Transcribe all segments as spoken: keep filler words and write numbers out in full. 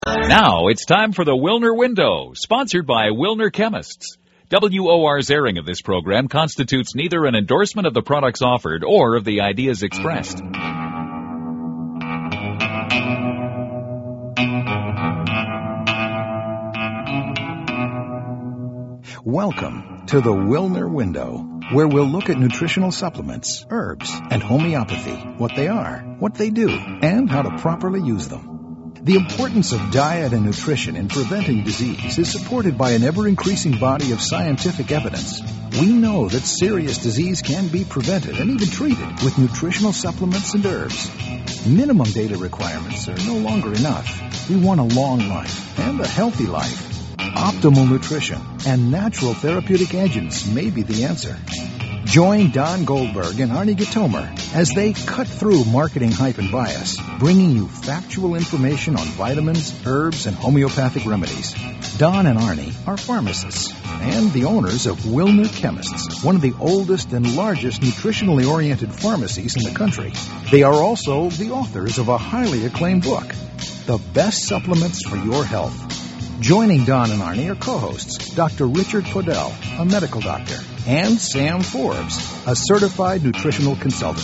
Now it's time for the Wilner Window, sponsored by Wilner Chemists. W O R's airing of this program constitutes neither an endorsement of the products offered or of the ideas expressed. Welcome to the Wilner Window, where we'll look at nutritional supplements, herbs, and homeopathy, what they are, what they do, and how to properly use them. The importance of diet and nutrition in preventing disease is supported by an ever-increasing body of scientific evidence. We know that serious disease can be prevented and even treated with nutritional supplements and herbs. Minimum daily requirements are no longer enough. We want a long life and a healthy life. Optimal nutrition and natural therapeutic agents may be the answer. Join Don Goldberg and Arnie Gitomer as they cut through marketing hype and bias, bringing you factual information on vitamins, herbs, and homeopathic remedies. Don and Arnie are pharmacists and the owners of Wilner Chemists, one of the oldest and largest nutritionally oriented pharmacies in the country. They are also the authors of a highly acclaimed book, The Best Supplements for Your Health. Joining Don and Arnie are co-hosts Doctor Richard Podell, a medical doctor, and Sam Forbes, a certified nutritional consultant.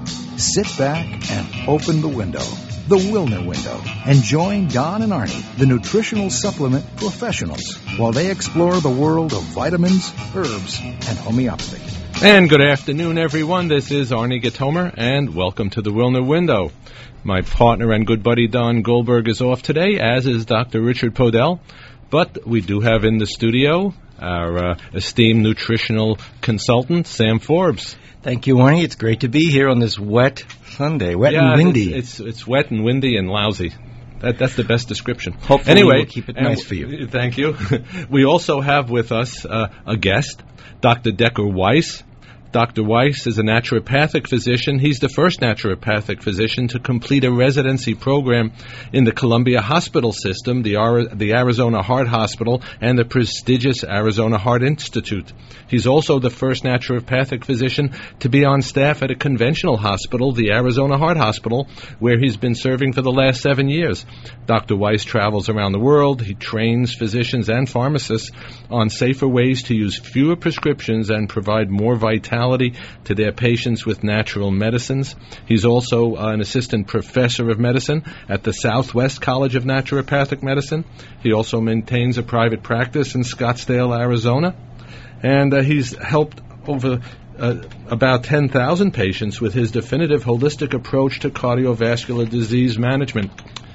Sit back and open the window, the Wilner Window, and join Don and Arnie, the nutritional supplement professionals, while they explore the world of vitamins, herbs, and homeopathy. And good afternoon, everyone. This is Arnie Gitomer, and welcome to the Wilner Window. My partner and good buddy Don Goldberg is off today, as is Doctor Richard Podell. But we do have in the studio our uh, esteemed nutritional consultant, Sam Forbes. Thank you, Arnie. It's great to be here on this wet Sunday, wet yeah, and windy. It's, it's it's wet and windy and lousy. That, that's the best description. Hopefully anyway, we'll keep it nice for you. Thank you. We also have with us uh, a guest, Doctor Decker Weiss. Doctor Weiss is a naturopathic physician. He's the first naturopathic physician to complete a residency program in the Columbia Hospital System, the, Ar- the Arizona Heart Hospital, and the prestigious Arizona Heart Institute. He's also the first naturopathic physician to be on staff at a conventional hospital, the Arizona Heart Hospital, where he's been serving for the last seven years. Doctor Weiss travels around the world. He trains physicians and pharmacists on safer ways to use fewer prescriptions and provide more vitality to their patients with natural medicines. He's also uh, an assistant professor of medicine at the Southwest College of Naturopathic Medicine. He also maintains a private practice in Scottsdale, Arizona. And uh, he's helped over uh, about ten thousand patients with his definitive holistic approach to cardiovascular disease management.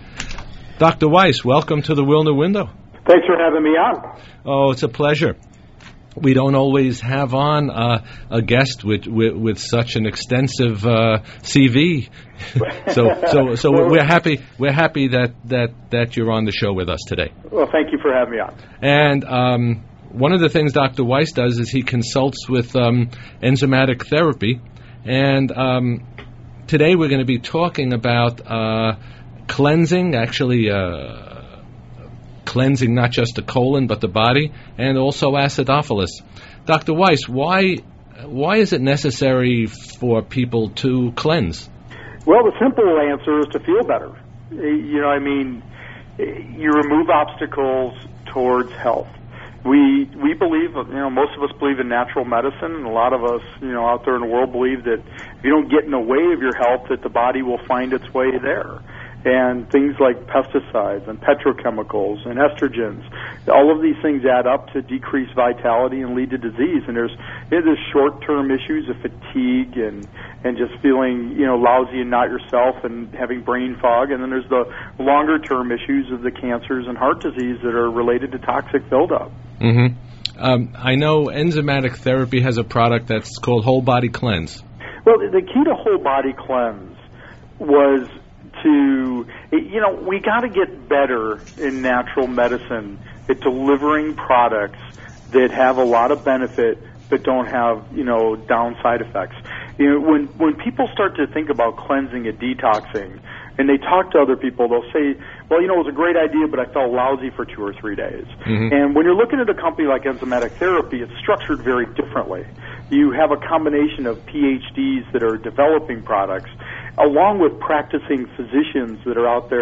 Doctor Weiss, welcome to the Wilner Window. Thanks for having me on. Oh, it's a pleasure. We don't always have on uh, a guest with, with with such an extensive uh, C V, so so so well, we're happy we're happy that, that, that you're on the show with us today. Well, thank you for having me on. And um, one of the things Doctor Weiss does is he consults with um, enzymatic therapy, and um, today we're going to be talking about uh, cleansing, actually. Uh, cleansing not just the colon but the body, and also acidophilus. Doctor Weiss, why why is it necessary for people to cleanse? Well, the simple answer is to feel better. You know, I mean, you remove obstacles towards health. We we believe, you know, most of us believe in natural medicine, and a lot of us, you know, out there in the world believe that if you don't get in the way of your health, that the body will find its way there. And things like pesticides and petrochemicals and estrogens, all of these things add up to decrease vitality and lead to disease. And there's there's short-term issues of fatigue and and just feeling, you know, lousy and not yourself and having brain fog. And then there's the longer-term issues of the cancers and heart disease that are related to toxic buildup. Mm-hmm. Um, I know enzymatic therapy has a product that's called Whole Body Cleanse. Well, the key to Whole Body Cleanse was to, you know, we got to get better in natural medicine at delivering products that have a lot of benefit but don't have, you know, downside effects. You know, when when people start to think about cleansing and detoxing, and they talk to other people, they'll say, well, you know, it was a great idea, but I felt lousy for two or three days. Mm-hmm. And when you're looking at a company like Enzymatic Therapy, it's structured very differently. You have a combination of P H Ds that are developing products, along with practicing physicians that are out there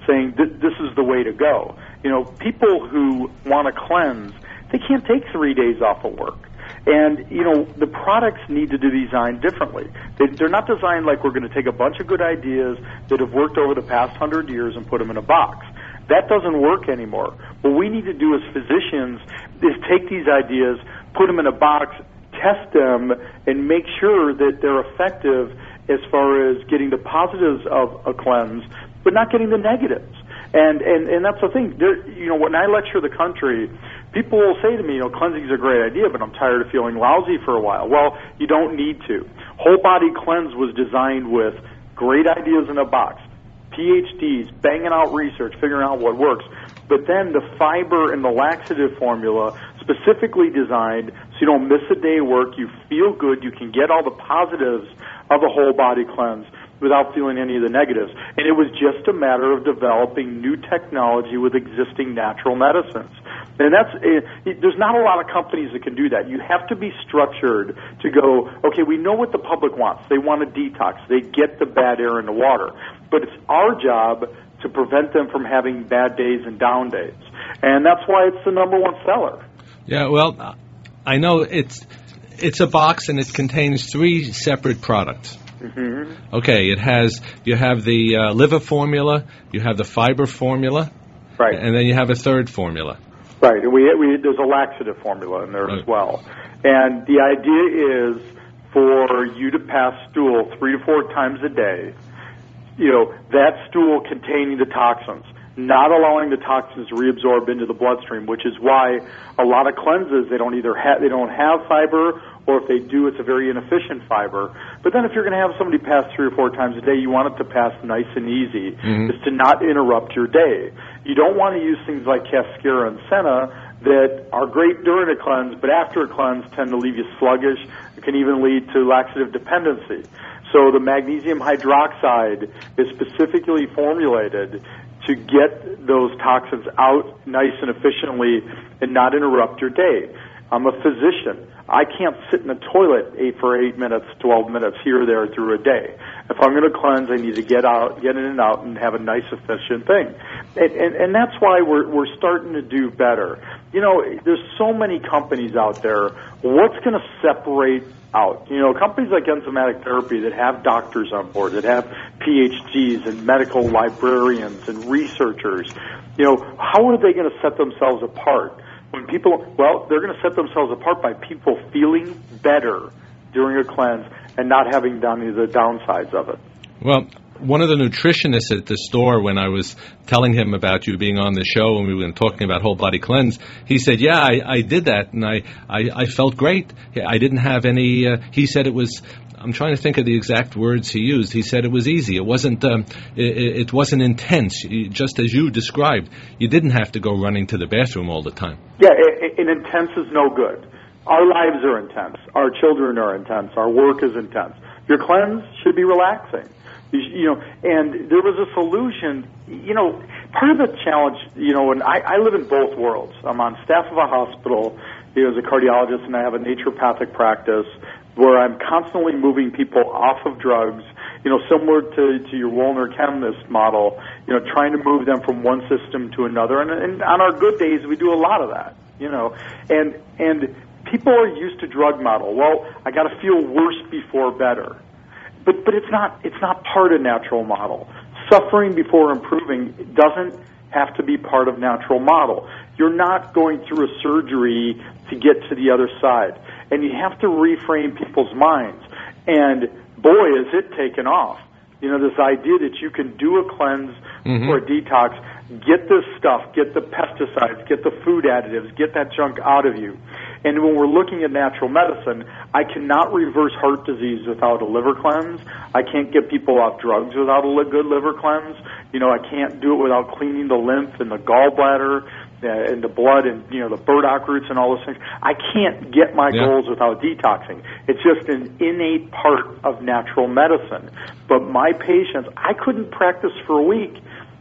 saying th- this is the way to go. You know, people who want to cleanse, they can't take three days off of work. And, you know, the products need to be designed differently. They, they're not designed like we're going to take a bunch of good ideas that have worked over the past hundred years and put them in a box. That doesn't work anymore. What we need to do as physicians is take these ideas, put them in a box, test them, and make sure that they're effective as far as getting the positives of a cleanse, but not getting the negatives. And and, and that's the thing. There, you know, when I lecture the country, people will say to me, you know, cleansing is a great idea, but I'm tired of feeling lousy for a while. Well, you don't need to. Whole Body Cleanse was designed with great ideas in a box, P H Ds, banging out research, figuring out what works. But then the fiber and the laxative formula specifically designed so you don't miss a day of work, you feel good, you can get all the positives of a whole body cleanse without feeling any of the negatives. And it was just a matter of developing new technology with existing natural medicines. And that's it, it, there's not a lot of companies that can do that. You have to be structured to go, okay, we know what the public wants. They want a detox. They get the bad air in the water. But it's our job to prevent them from having bad days and down days. And that's why it's the number one seller. Yeah, well, I know it's it's a box and it contains three separate products. Mm-hmm. Okay, it has, you have the uh, liver formula, you have the fiber formula, right, and then you have a third formula. Right, and we, we there's a laxative formula in there right. as well. And the idea is for you to pass stool three to four times a day, you know, that stool containing the toxins, not allowing the toxins to reabsorb into the bloodstream, which is why a lot of cleanses, they don't either have, they don't have fiber, or if they do, it's a very inefficient fiber. But then if you're going to have somebody pass three or four times a day, you want it to pass nice and easy, mm-hmm. is to not interrupt your day. You don't want to use things like Cascara and Senna that are great during a cleanse, but after a cleanse tend to leave you sluggish. It can even lead to laxative dependency. So the magnesium hydroxide is specifically formulated to get those toxins out nice and efficiently and not interrupt your day. I'm a physician. I can't sit in the toilet eight for eight minutes, twelve minutes here or there through a day. If I'm going to cleanse, I need to get out, get in and out, and have a nice, efficient thing. And, and, and that's why we're we're starting to do better. You know, there's so many companies out there. What's going to separate out? You know, companies like Enzymatic Therapy that have doctors on board, that have P H Ds and medical librarians and researchers. You know, how are they going to set themselves apart? When people, well, they're going to set themselves apart by people feeling better during a cleanse and not having done any of the downsides of it. Well, one of the nutritionists at the store, when I was telling him about you being on the show and we were talking about whole body cleanse, he said, yeah, I, I did that and I, I, I felt great. I didn't have any, uh, he said it was, I'm trying to think of the exact words he used. He said it was easy. It wasn't, um, it, it wasn't intense, just as you described. You didn't have to go running to the bathroom all the time. Yeah, and intense is no good. Our lives are intense. Our children are intense. Our work is intense. Your cleanse should be relaxing. You, you know, and there was a solution. You know, part of the challenge, you know, and I, I live in both worlds. I'm on staff of a hospital, you know, as a cardiologist, and I have a naturopathic practice where I'm constantly moving people off of drugs, you know, similar to, to your Wollner chemist model, you know, trying to move them from one system to another. And, and on our good days, we do a lot of that, you know. And and people are used to drug model. Well, I got to feel worse before better. But but it's not it's not part of natural model. Suffering before improving doesn't have to be part of natural model. You're not going through a surgery to get to the other side. And you have to reframe people's minds. And boy, is it taken off. You know, this idea that you can do a cleanse mm-hmm. or a detox, get this stuff, get the pesticides, get the food additives, get that junk out of you. And when we're looking at natural medicine, I cannot reverse heart disease without a liver cleanse. I can't get people off drugs without a li- good liver cleanse. You know, I can't do it without cleaning the lymph and the gallbladder uh, and the blood and, you know, the burdock roots and all those things. I can't get my yeah. goals without detoxing. It's just an innate part of natural medicine. But my patients, I couldn't practice for a week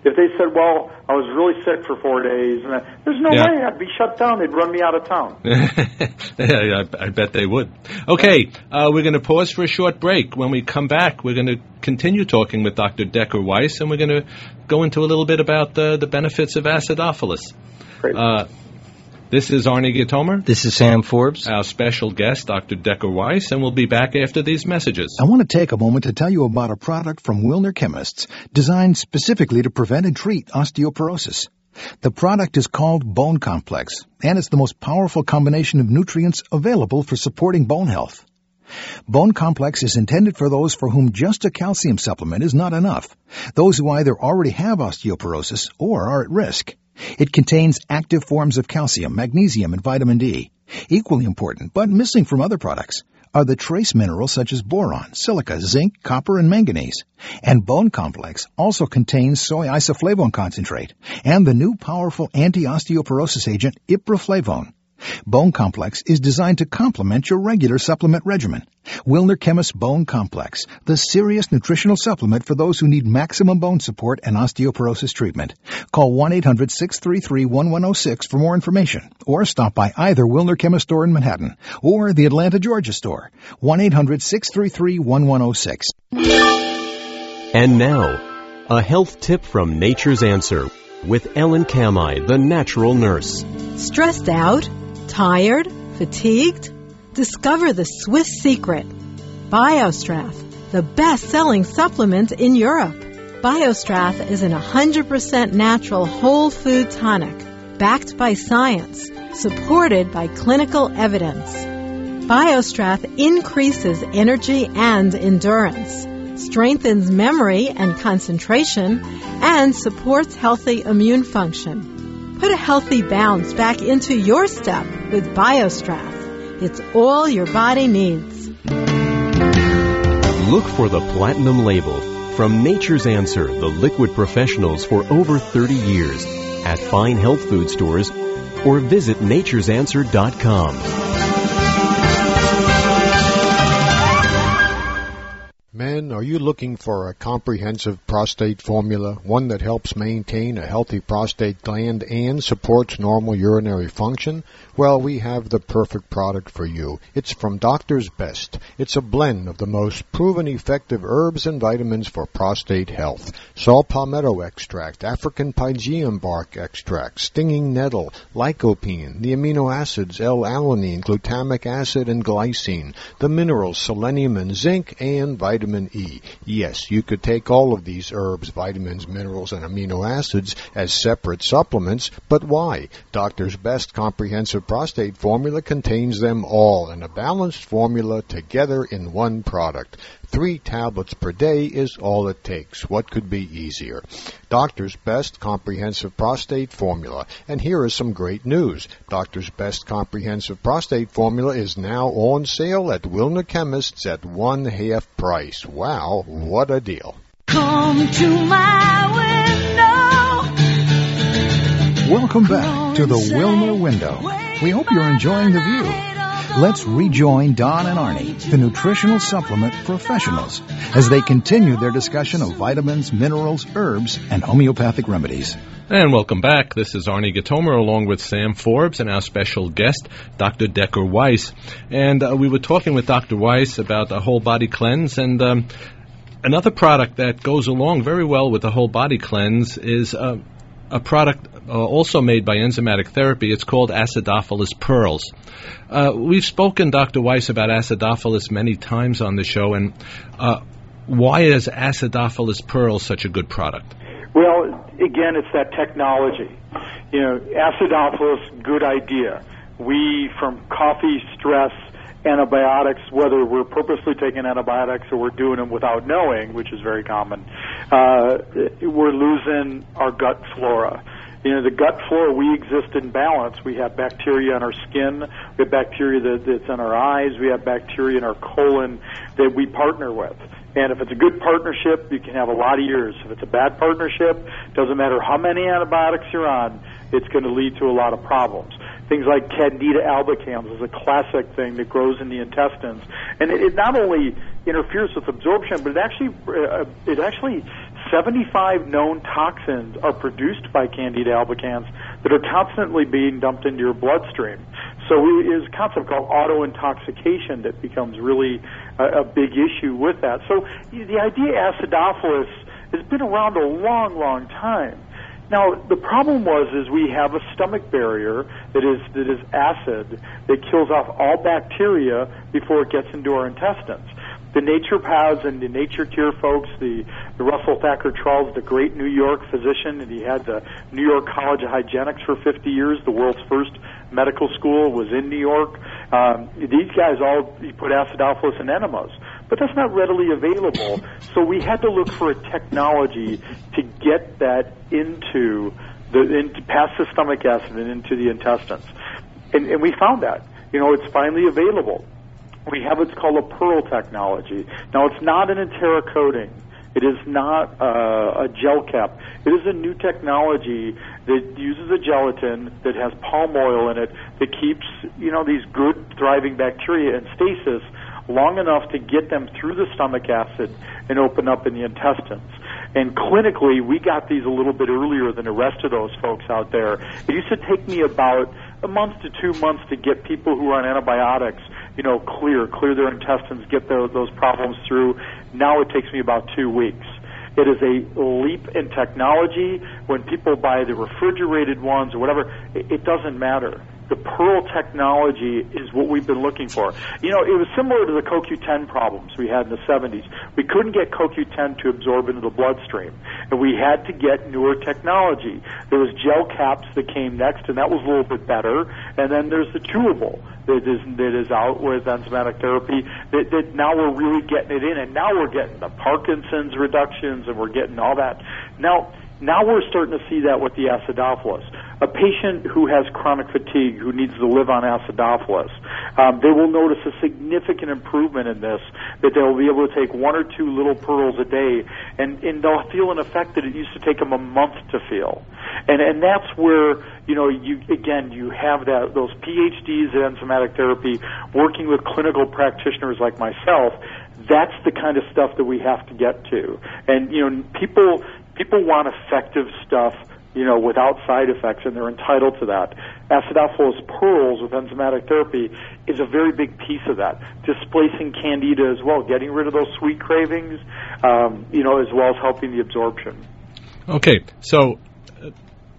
If they said, well, I was really sick for four days, and I, there's no Yeah. way I'd be shut down. They'd run me out of town. yeah, I, I bet they would. Okay, uh, we're going to pause for a short break. When we come back, we're going to continue talking with Doctor Decker Weiss, and we're going to go into a little bit about uh, the benefits of acidophilus. Great. Uh, this is Arnie Gitomer, This is Sam Forbes. our special guest, Doctor Decker Weiss, and we'll be back after these messages. I want to take a moment to tell you about a product from Wilner Chemists designed specifically to prevent and treat osteoporosis. The product is called Bone Complex, and it's the most powerful combination of nutrients available for supporting bone health. Bone Complex is intended for those for whom just a calcium supplement is not enough, those who either already have osteoporosis or are at risk. It contains active forms of calcium, magnesium, and vitamin D. Equally important, but missing from other products, are the trace minerals such as boron, silica, zinc, copper, and manganese. And Bone Complex also contains soy isoflavone concentrate and the new powerful anti-osteoporosis agent ipraflavone. Bone Complex is designed to complement your regular supplement regimen. Wilner Chemist Bone Complex, the serious nutritional supplement for those who need maximum bone support and osteoporosis treatment. Call one eight hundred six three three one one zero six for more information, or stop by either Wilner Chemist store in Manhattan or the Atlanta, Georgia store, one eight hundred six three three one one zero six. And now, a health tip from Nature's Answer with Ellen Kamai, the natural nurse. Stressed out? Tired? Fatigued? Discover the Swiss secret. BioStrath, the best-selling supplement in Europe. BioStrath is an one hundred percent natural whole food tonic, backed by science, supported by clinical evidence. BioStrath increases energy and endurance, strengthens memory and concentration, and supports healthy immune function. Put a healthy bounce back into your step with BioStrath. It's all your body needs. Look for the platinum label from Nature's Answer, the liquid professionals for over thirty years at fine health food stores or visit natures answer dot com. Men, are you looking for a comprehensive prostate formula, one that helps maintain a healthy prostate gland and supports normal urinary function? Well, we have the perfect product for you. It's from Doctor's Best. It's a blend of the most proven effective herbs and vitamins for prostate health. Saw palmetto extract, African pygeum bark extract, stinging nettle, lycopene, the amino acids L-alanine, glutamic acid, and glycine, the minerals selenium and zinc, and vitamin E. Yes, you could take all of these herbs, vitamins, minerals, and amino acids as separate supplements, but why? Doctor's Best Comprehensive Prostate Formula contains them all in a balanced formula together in one product. Three tablets per day is all it takes. What could be easier? Doctor's Best Comprehensive Prostate Formula. And here is some great news. Doctor's Best Comprehensive Prostate Formula is now on sale at Wilner Chemists at one half price. Wow, what a deal. Come to my window. Welcome back to the Wilner Window. We hope you're enjoying the view. Let's rejoin Don and Arnie, the nutritional supplement professionals, as they continue their discussion of vitamins, minerals, herbs, and homeopathic remedies. And welcome back. This is Arnie Gitomer along with Sam Forbes and our special guest, Doctor Decker Weiss. And uh, we were talking with Doctor Weiss about the whole body cleanse, and um, another product that goes along very well with the whole body cleanse is uh, a product uh, also made by enzymatic therapy. It's called acidophilus pearls. Uh, we've spoken, Doctor Weiss, about acidophilus many times on the show, and uh, why is acidophilus pearls such a good product? Well, again, it's that technology. You know, acidophilus, good idea. We, from coffee, stress, antibiotics, whether we're purposely taking antibiotics or we're doing them without knowing, which is very common, uh, we're losing our gut flora. You know, the gut flora, we exist in balance. We have bacteria in our skin. We have bacteria that, that's in our eyes. We have bacteria in our colon that we partner with. And if it's a good partnership, you can have a lot of years. If it's a bad partnership, doesn't matter how many antibiotics you're on, it's going to lead to a lot of problems. Things like Candida albicans is a classic thing that grows in the intestines, and it, it not only interferes with absorption, but it actually uh, it actually seventy-five known toxins are produced by Candida albicans that are constantly being dumped into your bloodstream. So it is a concept called auto-intoxication that becomes really a, a big issue with that. So the idea acidophilus has been around a long, long time. Now, the problem was is we have a stomach barrier that is that is acid that kills off all bacteria before it gets into our intestines. The naturopaths and the Nature Cure folks, the, the Russell Thacker Charles, the great New York physician, and he had the New York College of Hygienics for fifty years, the world's first medical school was in New York. Um, these guys all put acidophilus in enemas, but that's not readily available. So we had to look for a technology to get that into the into, past the stomach acid and into the intestines, and, and we found that. You know, it's finally available. We have what's called a Pearl technology. Now, it's not an enteric coating. It is not uh, a gel cap. It is a new technology that uses a gelatin that has palm oil in it that keeps, you know, these good thriving bacteria in stasis long enough to get them through the stomach acid and open up in the intestines. And clinically, we got these a little bit earlier than the rest of those folks out there. It used to take me about a month to two months to get people who are on antibiotics, you know, clear, clear their intestines, get those, those problems through. Now it takes me about two weeks. It is a leap in technology. When people buy the refrigerated ones or whatever, it, it doesn't matter. The Pearl technology is what we've been looking for. You know, it was similar to the C O Q ten problems we had in the seventies. We couldn't get C O Q ten to absorb into the bloodstream, and we had to get newer technology. There was gel caps that came next, and that was a little bit better. And then there's the chewable that is, that is out with enzymatic therapy that, that now we're really getting it in, and now we're getting the Parkinson's reductions, and we're getting all that. Now, now we're starting to see that with the acidophilus. A patient who has chronic fatigue, who needs to live on acidophilus, um, they will notice a significant improvement in this, that they'll be able to take one or two little pearls a day, and, and they'll feel an effect that it used to take them a month to feel. And, and that's where, you know, you again, you have that those P H Ds in enzymatic therapy working with clinical practitioners like myself. That's the kind of stuff that we have to get to. And, you know, people people want effective stuff, you know, without side effects, and they're entitled to that. Acidophilus pearls with enzymatic therapy is a very big piece of that, displacing candida as well, getting rid of those sweet cravings, um, you know, as well as helping the absorption. Okay, so uh,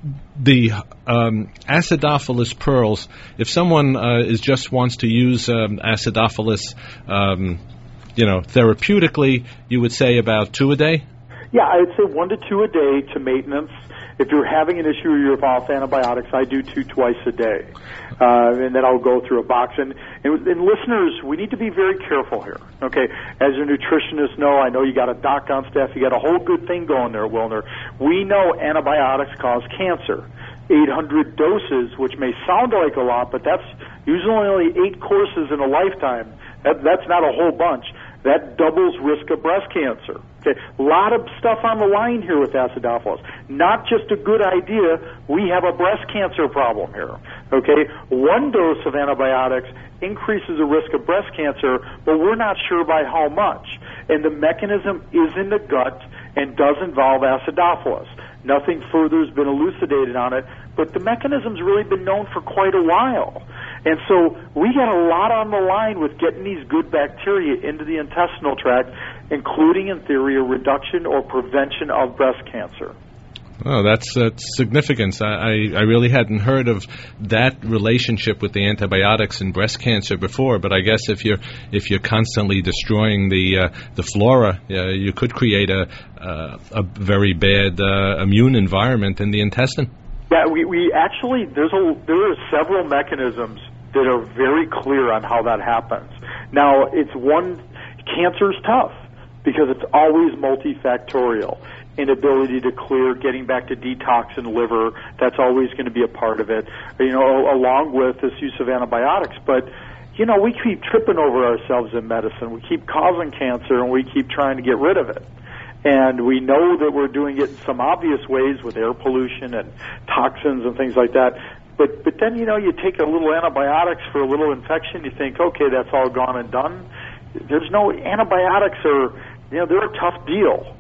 the um, acidophilus pearls, if someone uh, is just wants to use um, acidophilus, um, you know, therapeutically, you would say about two a day? Yeah, I'd say one to two a day to maintenance. If you're having an issue with your off antibiotics, I do two twice a day. Uh, and then I'll go through a box. And, and, and listeners, we need to be very careful here. Okay, as your nutritionists know, I know you got a doc on staff, you got a whole good thing going there, Wilner. We know antibiotics cause cancer. eight hundred doses, which may sound like a lot, but that's usually only eight courses in a lifetime. That, that's not a whole bunch. That doubles risk of breast cancer. Okay, a lot of stuff on the line here with acidophilus. Not just a good idea. We have a breast cancer problem here. Okay, one dose of antibiotics increases the risk of breast cancer, but we're not sure by how much. And the mechanism is in the gut and does involve acidophilus. Nothing further has been elucidated on it, but the mechanism's really been known for quite a while. And so we got a lot on the line with getting these good bacteria into the intestinal tract, including, in theory, a reduction or prevention of breast cancer. Oh, that's, that's significance. I, I, I really hadn't heard of that relationship with the antibiotics and breast cancer before. But I guess if you're if you're constantly destroying the uh, the flora, uh, you could create a uh, a very bad uh, immune environment in the intestine. Yeah, we, we actually there's a there are several mechanisms that are very clear on how that happens. Now, it's one cancer's tough because it's always multifactorial. Inability to clear, getting back to detox in liver, that's always going to be a part of it, you know, along with this use of antibiotics. But, you know, we keep tripping over ourselves in medicine. We keep causing cancer, and we keep trying to get rid of it. And we know that we're doing it in some obvious ways with air pollution and toxins and things like that. But, but then, you know, you take a little antibiotics for a little infection, you think, okay, that's all gone and done. There's no, antibiotics are, you know, they're a tough deal.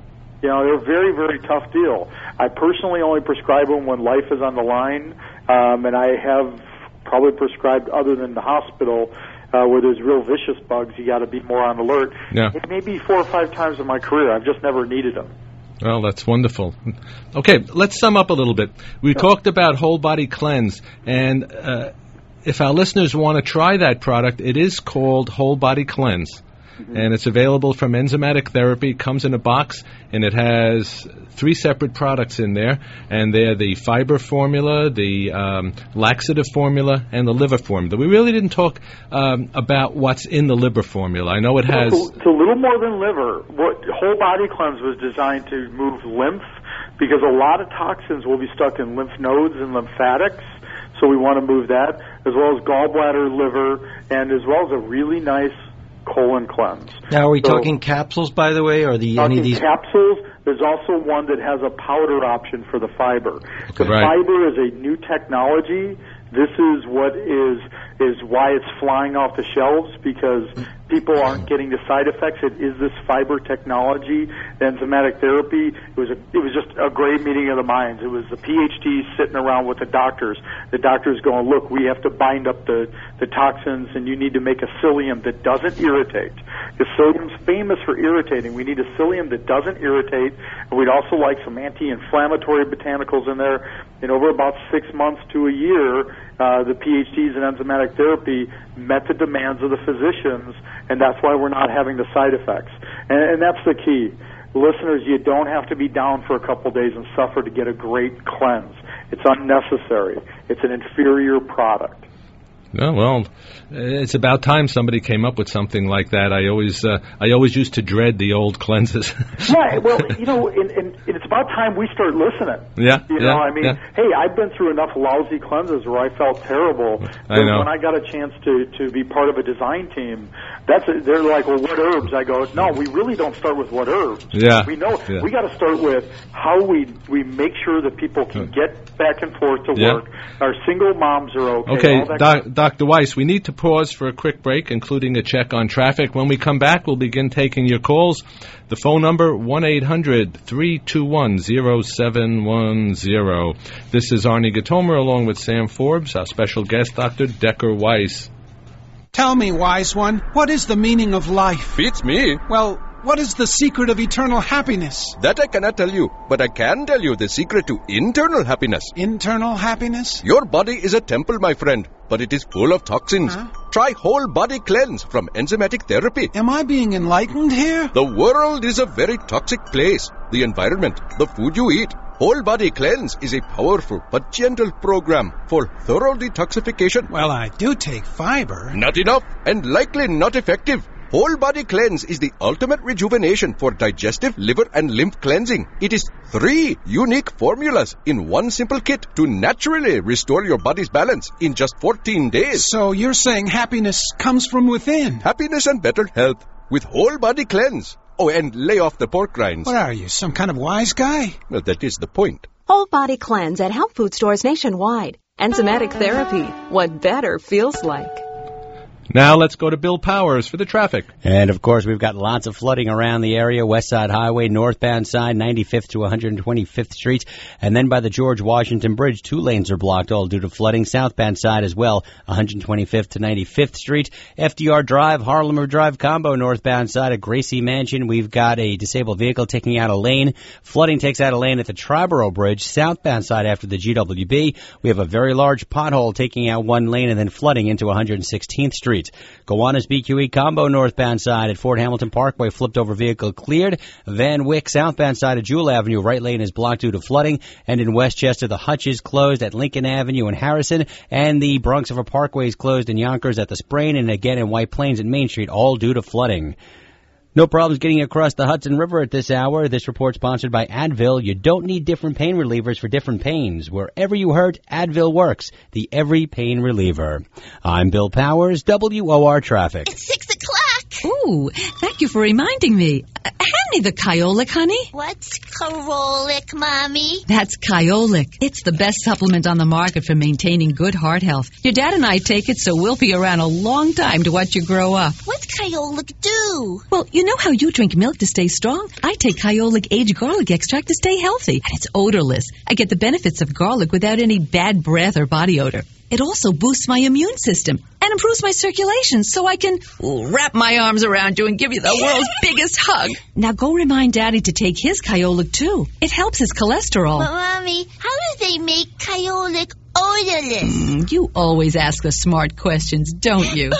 You know, they're a very, very tough deal. I personally only prescribe them when life is on the line, um, and I have probably prescribed, other than the hospital, uh, where there's real vicious bugs, you got to be more on alert. Yeah. It may be four or five times in my career. I've just never needed them. Well, that's wonderful. Okay, let's sum up a little bit. We talked about whole body cleanse, and uh, if our listeners want to try that product, it is called Whole Body Cleanse. Mm-hmm. And it's available from Enzymatic Therapy. Comes in a box, and it has three separate products in there. And they're the fiber formula, the um, laxative formula, and the liver formula. We really didn't talk um, about what's in the liver formula. I know it has... It's a little more than liver. What Whole Body Cleanse was designed to move lymph, because a lot of toxins will be stuck in lymph nodes and lymphatics. So we want to move that, as well as gallbladder, liver, and as well as a really nice colon cleanse. Now, are we so, talking capsules, by the way, or the any of these capsules? There's also one that has a powder option for the fiber. Okay. The Right. fiber is a new technology. This is what is is why it's flying off the shelves, because people aren't getting the side effects. It is this fiber technology, the enzymatic therapy. It was a, it was just a great meeting of the minds. It was the PhDs sitting around with the doctors. The doctors going, look, we have to bind up the, the toxins, and you need to make a psyllium that doesn't irritate. The psyllium's famous for irritating. We need a psyllium that doesn't irritate, and we'd also like some anti-inflammatory botanicals in there. And over about six months to a year, uh, the PhDs in enzymatic therapy met the demands of the physicians, and that's why we're not having the side effects. And, and that's the key. Listeners, you don't have to be down for a couple days and suffer to get a great cleanse. It's unnecessary. It's an inferior product. Oh, well, it's about time somebody came up with something like that. I always, uh, I always used to dread the old cleanses. Yeah, well, you know, and, and, and it's about time we start listening. Yeah, you yeah, know, I mean, yeah. hey, I've been through enough lousy cleanses where I felt terrible. I know. When I got a chance to to be part of a design team, that's a, they're like, well, what herbs? I go, no, we really don't start with what herbs. Yeah, we know yeah. we got to start with how we we make sure that people can get back and forth to Yeah. work. Our single moms are okay. Okay, all that doc, kind Doctor Weiss, we need to pause for a quick break, including a check on traffic. When we come back, we'll begin taking your calls. The phone number, one eight hundred three two one zero seven one zero. This is Arnie Gatomer along with Sam Forbes, our special guest, Doctor Decker Weiss. Tell me, wise one, what is the meaning of life? Beats me. Well, what is the secret of eternal happiness? That I cannot tell you, but I can tell you the secret to internal happiness. Internal happiness? Your body is a temple, my friend, but it is full of toxins. Huh? Try Whole Body Cleanse from Enzymatic Therapy. Am I being enlightened here? The world is a very toxic place. The environment, the food you eat. Whole Body Cleanse is a powerful but gentle program for thorough detoxification. Well, I do take fiber. Not enough and likely not effective. Whole Body Cleanse is the ultimate rejuvenation for digestive, liver, and lymph cleansing. It is three unique formulas in one simple kit to naturally restore your body's balance in just fourteen days. So you're saying happiness comes from within? Happiness and better health with Whole Body Cleanse. Oh, and lay off the pork rinds. What are you, some kind of wise guy? Well, that is the point. Whole Body Cleanse at health food stores nationwide. Enzymatic Therapy. What better feels like. Now let's go to Bill Powers for the traffic. And, of course, we've got lots of flooding around the area. West Side Highway, northbound side, ninety-fifth to one hundred twenty-fifth Streets. And then by the George Washington Bridge, two lanes are blocked, all due to flooding. Southbound side as well, one hundred twenty-fifth to ninety-fifth Street. F D R Drive, Harlemer Drive combo, northbound side of Gracie Mansion. We've got a disabled vehicle taking out a lane. Flooding takes out a lane at the Triborough Bridge. Southbound side after the G W B. We have a very large pothole taking out one lane and then flooding into one hundred sixteenth Street. Gowanus B Q E combo northbound side at Fort Hamilton Parkway, flipped over vehicle cleared. Van Wyck southbound side of Jewel Avenue, right lane is blocked due to flooding. And in Westchester, the Hutch is closed at Lincoln Avenue and Harrison. And the Bronx River Parkway is closed in Yonkers at the Sprain, and again in White Plains and Main Street, all due to flooding. No problems getting across the Hudson River at this hour. This report sponsored by Advil. You don't need different pain relievers for different pains. Wherever you hurt, Advil works. The every pain reliever. I'm Bill Powers, W O R Traffic. It's six o'clock. Ooh, thank you for reminding me. Uh, hand me the Kyolic, honey. What's Kyolic, Mommy? That's Kyolic. It's the best supplement on the market for maintaining good heart health. Your dad and I take it so we'll be around a long time to watch you grow up. What's Kyolic do? Well, you know how you drink milk to stay strong? I take Kyolic aged garlic extract to stay healthy. And it's odorless. I get the benefits of garlic without any bad breath or body odor. It also boosts my immune system and improves my circulation so I can ooh, wrap my arms around you and give you the world's biggest hug. Now go remind Daddy to take his Kyolic, too. It helps his cholesterol. But, Mommy, how do they make Kyolic odorless? Mm, you always ask the smart questions, don't you?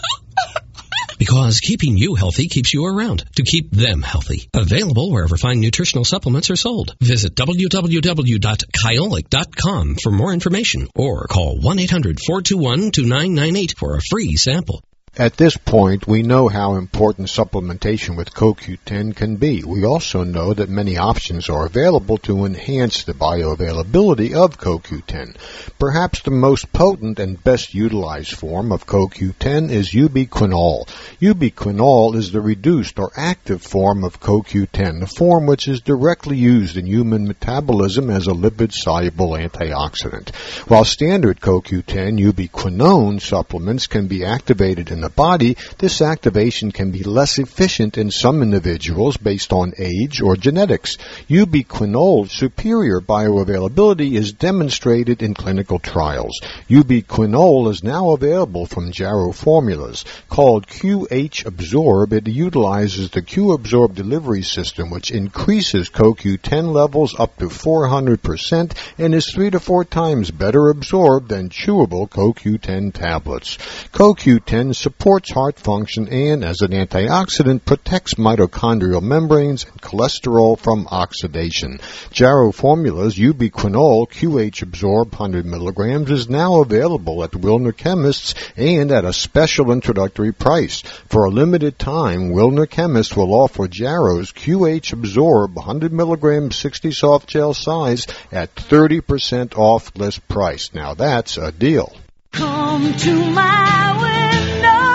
Because keeping you healthy keeps you around to keep them healthy. Available wherever fine nutritional supplements are sold. Visit w w w dot kyolic dot com for more information or call one eight hundred four two one two nine nine eight for a free sample. At this point, we know how important supplementation with C O Q ten can be. We also know that many options are available to enhance the bioavailability of C O Q ten. Perhaps the most potent and best utilized form of C O Q ten is ubiquinol. Ubiquinol is the reduced or active form of C O Q ten, the form which is directly used in human metabolism as a lipid-soluble antioxidant. While standard C O Q ten ubiquinone supplements can be activated in the body, this activation can be less efficient in some individuals based on age or genetics. Ubiquinol's superior bioavailability is demonstrated in clinical trials. Ubiquinol is now available from Jarrow formulas. Called Q H Absorb, it utilizes the Q Absorb delivery system, which increases C O Q ten levels up to four hundred percent and is three to four times better absorbed than chewable C O Q ten tablets. C O Q ten supports heart function and, as an antioxidant, protects mitochondrial membranes and cholesterol from oxidation. Jarrow Formulas Ubiquinol Q H Absorb one hundred milligrams is now available at Wilner Chemists and at a special introductory price. For a limited time, Wilner Chemists will offer Jarrow's Q H Absorb one hundred milligrams sixty soft gel size at thirty percent off list price. Now that's a deal. Come to my window.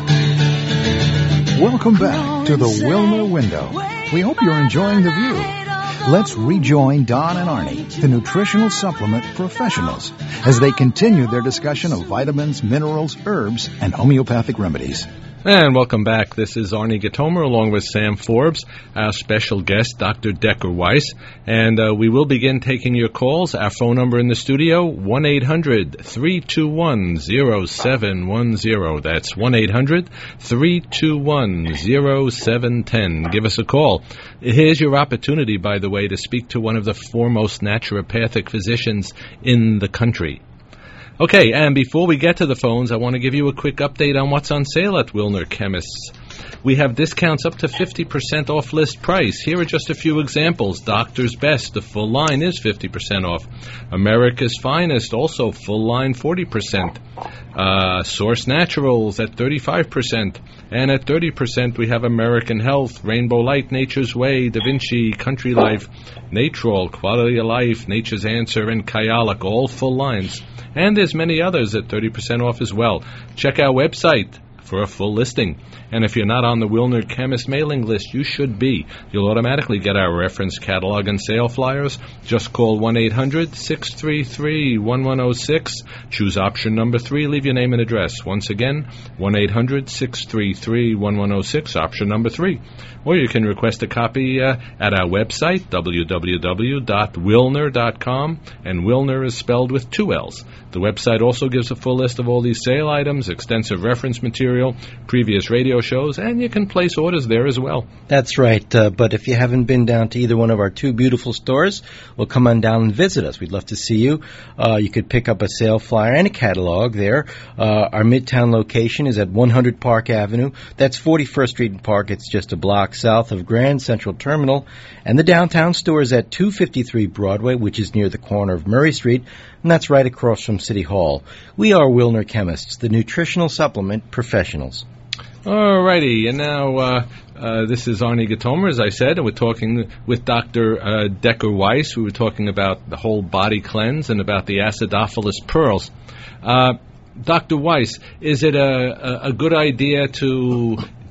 Welcome back to the Wilner Window. We hope you're enjoying the view. Let's rejoin Don and Arnie, the nutritional supplement professionals, as they continue their discussion of vitamins, minerals, herbs, and homeopathic remedies. And welcome back. This is Arnie Gatomer along with Sam Forbes, our special guest, Doctor Decker Weiss. And uh, we will begin taking your calls. Our phone number in the studio, one eight hundred three two one zero seven one zero. That's one eight hundred three two one zero seven one zero. Give us a call. Here's your opportunity, by the way, to speak to one of the foremost naturopathic physicians in the country. Okay, and before we get to the phones, I want to give you a quick update on what's on sale at Wilner Chemists. We have discounts up to fifty percent off list price. Here are just a few examples. Doctor's Best, the full line is fifty percent off. America's Finest, also full line forty percent. Uh, Source Naturals at thirty-five percent. And at thirty percent we have American Health, Rainbow Light, Nature's Way, Da Vinci, Country Life, Natrol, Quality of Life, Nature's Answer, and Kyolic, all full lines. And there's many others at thirty percent off as well. Check our website for a full listing. And if you're not on the Wilner Chemist mailing list, you should be. You'll automatically get our reference catalog and sale flyers. Just call one eight hundred six three three one one zero six. Choose option number three. Leave your name and address. Once again, one eight hundred six three three one one zero six, option number three. Or you can request a copy uh, at our website, w w w dot wilner dot com, and Wilner is spelled with two L's. The website also gives a full list of all these sale items, extensive reference material, previous radio shows, and you can place orders there as well. That's right, uh, but if you haven't been down to either one of our two beautiful stores, well, come on down and visit us. We'd love to see you. Uh, you could pick up a sale flyer and a catalog there. Uh, our Midtown location is at one hundred Park Avenue. That's forty-first Street and Park. It's just a block south of Grand Central Terminal. And the downtown store is at two fifty-three Broadway, which is near the corner of Murray Street, and that's right across from City Hall. We are Wilner Chemists, the nutritional supplement professionals. All righty, and now uh, uh, this is Arnie Gatomer, as I said, and we're talking with Doctor Uh, Decker Weiss. We were talking about the whole body cleanse and about the acidophilus pearls. Uh, Doctor Weiss, is it a, a, a good idea to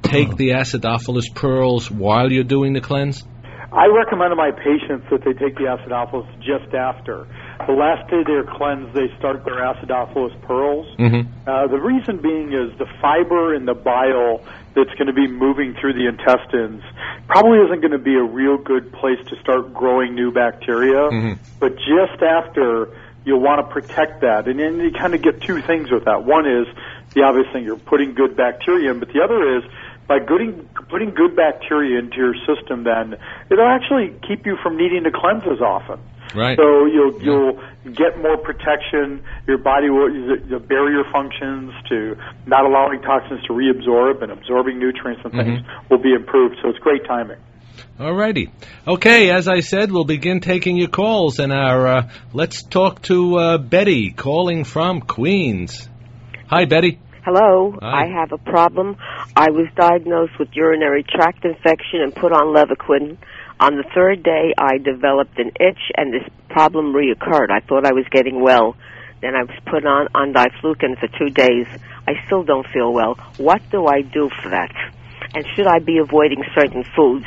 take the acidophilus pearls while you're doing the cleanse? I recommend to my patients that they take the acidophilus just after. The last day they're cleansed, they start their acidophilus pearls. Mm-hmm. Uh, the reason being is the fiber in the bile that's going to be moving through the intestines probably isn't going to be a real good place to start growing new bacteria. Mm-hmm. But just after, you'll want to protect that. And then you kind of get two things with that. One is the obvious thing, you're putting good bacteria in, but the other is by putting, putting good bacteria into your system, then it'll actually keep you from needing to cleanse as often. Right. So you'll you'll get more protection. Your body will the barrier functions to not allowing toxins to reabsorb and absorbing nutrients and things Mm-hmm. will be improved. So it's great timing. All righty. Okay, as I said, we'll begin taking your calls, and our uh, let's talk to uh, Betty calling from Queens. Hi, Betty. Hello. Hi. I have a problem. I was diagnosed with urinary tract infection and put on Levaquin. On the third day, I developed an itch, and this problem reoccurred. I thought I was getting well. Then I was put on, on diflucan for two days. I still don't feel well. What do I do for that? And should I be avoiding certain foods?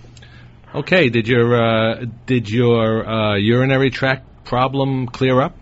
Okay, did your uh, did your uh, urinary tract problem clear up?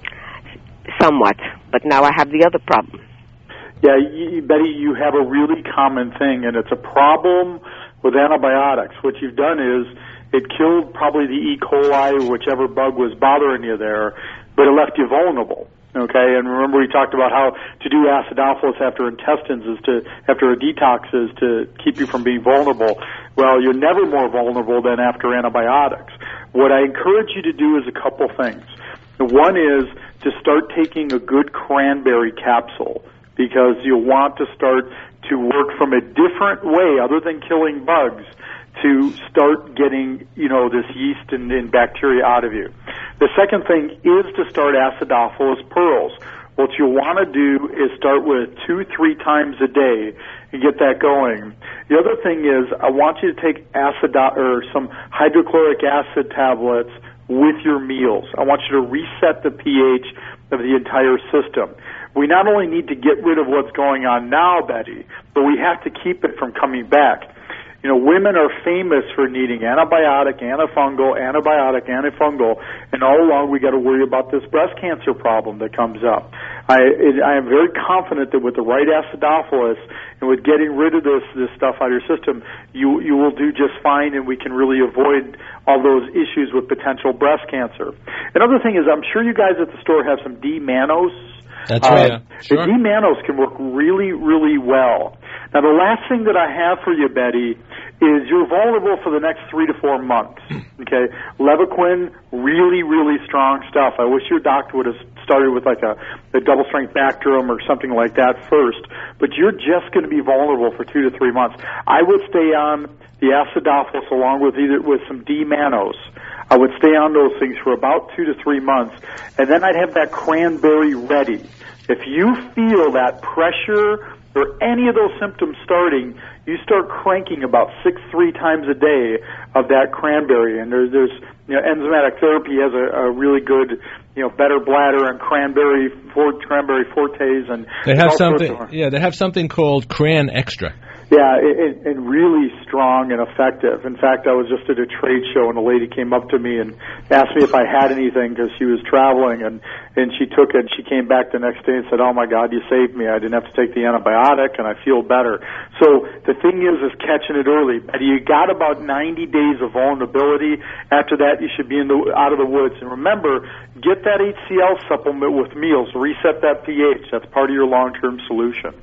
Somewhat, but now I have the other problem. Yeah, you, Betty, you have a really common thing, and it's a problem with antibiotics. What you've done is it killed probably the E. coli or whichever bug was bothering you there, but it left you vulnerable. Okay, and remember we talked about how to do acidophilus after intestines is to, after a detox is to keep you from being vulnerable. Well, you're never more vulnerable than after antibiotics. What I encourage you to do is a couple things. One is to start taking a good cranberry capsule, because you'll want to start to work from a different way other than killing bugs to start getting, you know, this yeast and, and bacteria out of you. The second thing is to start acidophilus pearls. What you'll want to do is start with two, three times a day and get that going. The other thing is I want you to take acid or some hydrochloric acid tablets with your meals. I want you to reset the pH of the entire system. We not only need to get rid of what's going on now, Betty, but we have to keep it from coming back. You know, women are famous for needing antibiotic, antifungal, antibiotic, antifungal, and all along we got to worry about this breast cancer problem that comes up. I, it, I am very confident that with the right acidophilus and with getting rid of this this stuff out of your system, you you will do just fine, and we can really avoid all those issues with potential breast cancer. Another thing is, I'm sure you guys at the store have some D-mannose. That's right. Uh, Yeah, sure. The D-mannose can work really, really well. Now, the last thing that I have for you, Betty, is you're vulnerable for the next three to four months. Okay, Levaquin, really, really strong stuff. I wish your doctor would have started with like a, a double-strength Bactrim or something like that first. But you're just going to be vulnerable for two to three months. I would stay on the acidophilus along with either with some D-mannose. I would stay on those things for about two to three months, and then I'd have that cranberry ready. If you feel that pressure or any of those symptoms starting, you start cranking about six, three times a day of that cranberry. And there's, there's you know, enzymatic therapy has a, a really good, you know, better bladder and cranberry, for, cranberry fortes, and They have all sorts something. of- Yeah, they have something called Cran Extra. Yeah, it, and really strong and effective. In fact, I was just at a trade show, and a lady came up to me and asked me if I had anything because she was traveling, and, and she took it. She came back the next day and said, "Oh, my God, you saved me. I didn't have to take the antibiotic, and I feel better." So the thing is, is catching it early. And you got about ninety days of vulnerability. After that, you should be in the out of the woods. And remember, get that H C L supplement with meals. Reset that pH. That's part of your long-term solution.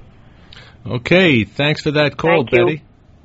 Okay, thanks for that call, Thank you. Betty.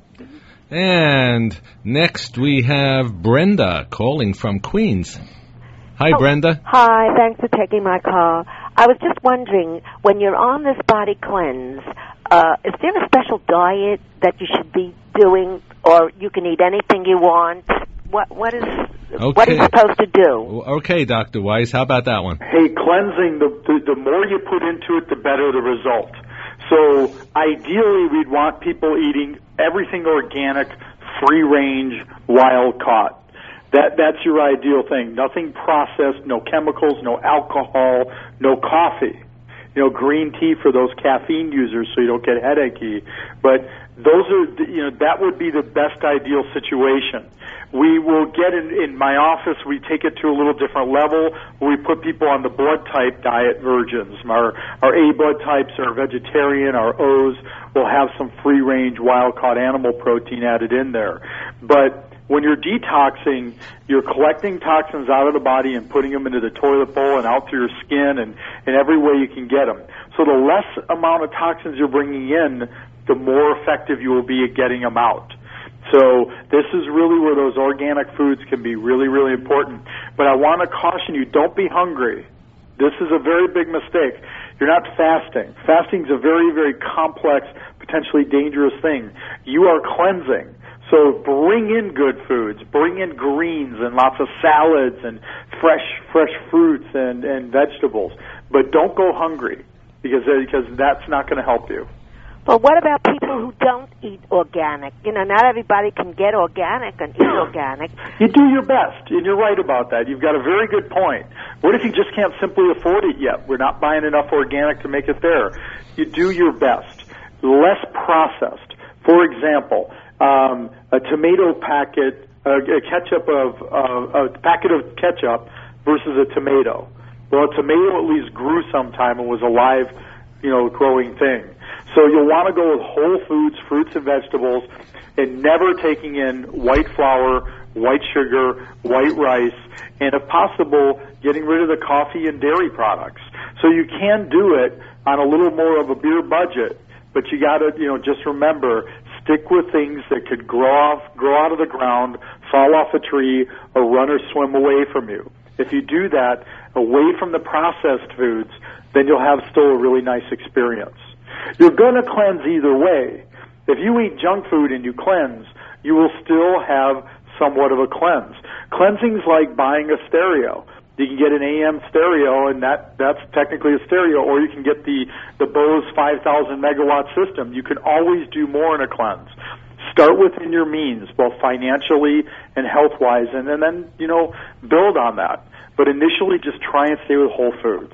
And next we have Brenda calling from Queens. Hi, Oh, Brenda. Hi, thanks for taking my call. I was just wondering, when you're on this body cleanse, uh, is there a special diet that you should be doing, or you can eat anything you want? What what is what are you Okay. supposed to do? Okay, Doctor Weiss, how about that one? Hey, cleansing, the, the, the more you put into it, the better the result. So ideally, we'd want people eating everything organic, free-range, wild-caught. That, that's your ideal thing. Nothing processed, no chemicals, no alcohol, no coffee. You know, green tea for those caffeine users so you don't get headachy. But those are, you know, that would be the best ideal situation. We will get in, in my office, we take it to a little different level, where we put people on the blood type diet versions. Our, our A blood types are vegetarian, our O's will have some free-range, wild-caught animal protein added in there. But when you're detoxing, you're collecting toxins out of the body and putting them into the toilet bowl and out through your skin and, and every way you can get them. So the less amount of toxins you're bringing in, the more effective you will be at getting them out. So this is really where those organic foods can be really, really important. But I want to caution you, don't be hungry. This is a very big mistake. You're not fasting. Fasting is a very, very complex, potentially dangerous thing. You are cleansing. So bring in good foods. Bring in greens and lots of salads and fresh, fresh fruits and, and vegetables. But don't go hungry because, because that's not going to help you. But what about people who don't eat organic? You know, not everybody can get organic and eat organic. You do your best, and you're right about that. You've got a very good point. What if you just can't simply afford it yet? We're not buying enough organic to make it there. You do your best. Less processed. For example, um, a tomato packet, uh, a ketchup of uh, a packet of ketchup versus a tomato. Well, a tomato at least grew sometime and was a live, you know, growing thing. So you'll want to go with whole foods, fruits and vegetables, and never taking in white flour, white sugar, white rice, and if possible, getting rid of the coffee and dairy products. So you can do it on a little more of a beer budget, but you got to, you know, just remember, stick with things that could grow off, grow out of the ground, fall off a tree, or run or swim away from you. If you do that, away from the processed foods, then you'll have still a really nice experience. You're going to cleanse either way. If you eat junk food and you cleanse, you will still have somewhat of a cleanse. Cleansing's like buying a stereo. You can get an A M stereo, and that, that's technically a stereo, or you can get the, the Bose five thousand megawatt system. You can always do more in a cleanse. Start within your means, both financially and health-wise, and, and then, you know, build on that. But initially, just try and stay with whole foods.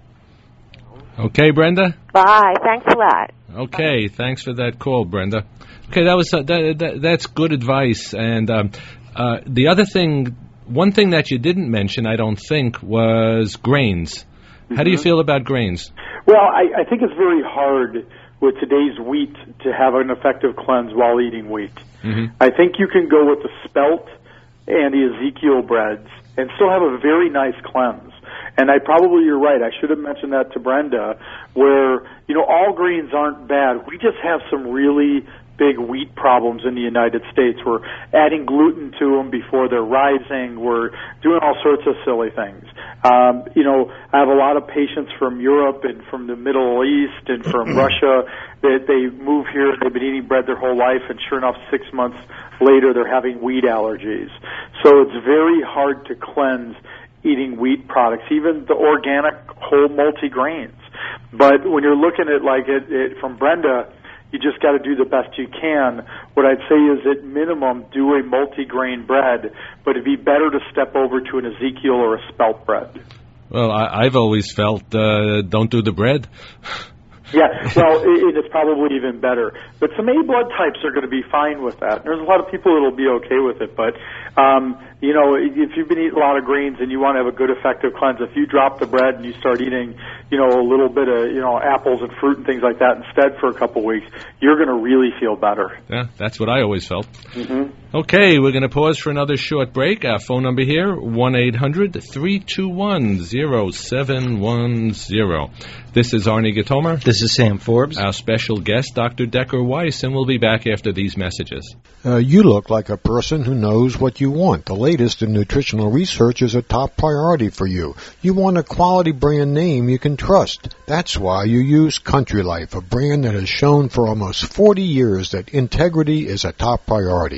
Okay, Brenda? Bye. Thanks a lot. Okay, thanks for that call, Brenda. Okay, that was uh, that, that, that's good advice. And um, uh, the other thing, one thing that you didn't mention, I don't think, was grains. Mm-hmm. How do you feel about grains? Well, I, I think it's very hard with today's wheat to have an effective cleanse while eating wheat. Mm-hmm. I think you can go with the spelt and the Ezekiel breads and still have a very nice cleanse. And I probably, you're right, I should have mentioned that to Brenda, where, you know, all grains aren't bad. We just have some really big wheat problems in the United States. We're adding gluten to them before they're rising. We're doing all sorts of silly things. Um, you know, I have a lot of patients from Europe and from the Middle East and from Russia that they move here, they've been eating bread their whole life, and sure enough, six months later, they're having wheat allergies. So it's very hard to cleanse eating wheat products, even the organic whole multi-grains. But when you're looking at like it, it from Brenda, you just got to do the best you can. What I'd say is at minimum, do a multi-grain bread, but it'd be better to step over to an Ezekiel or a spelt bread. Well, I, I've always felt uh, don't do the bread. Yeah, well, it, it's probably even better. But some A blood types are going to be fine with that. There's a lot of people that will be okay with it. But, um, you know, if you've been eating a lot of grains and you want to have a good, effective cleanse, if you drop the bread and you start eating, you know, a little bit of, you know, apples and fruit and things like that instead for a couple weeks, you're going to really feel better. Yeah, that's what I always felt. Mm-hmm. Okay, we're going to pause for another short break. Our phone number here, one eight hundred three two one zero seven one zero. This is Arnie Gatomer. This is Sam Forbes. Our special guest, Doctor Decker Weiss, and we'll be back after these messages. Uh, you look like a person who knows what you want. The latest in nutritional research is a top priority for you. You want a quality brand name you can trust. That's why you use Country Life, a brand that has shown for almost forty years that integrity is a top priority.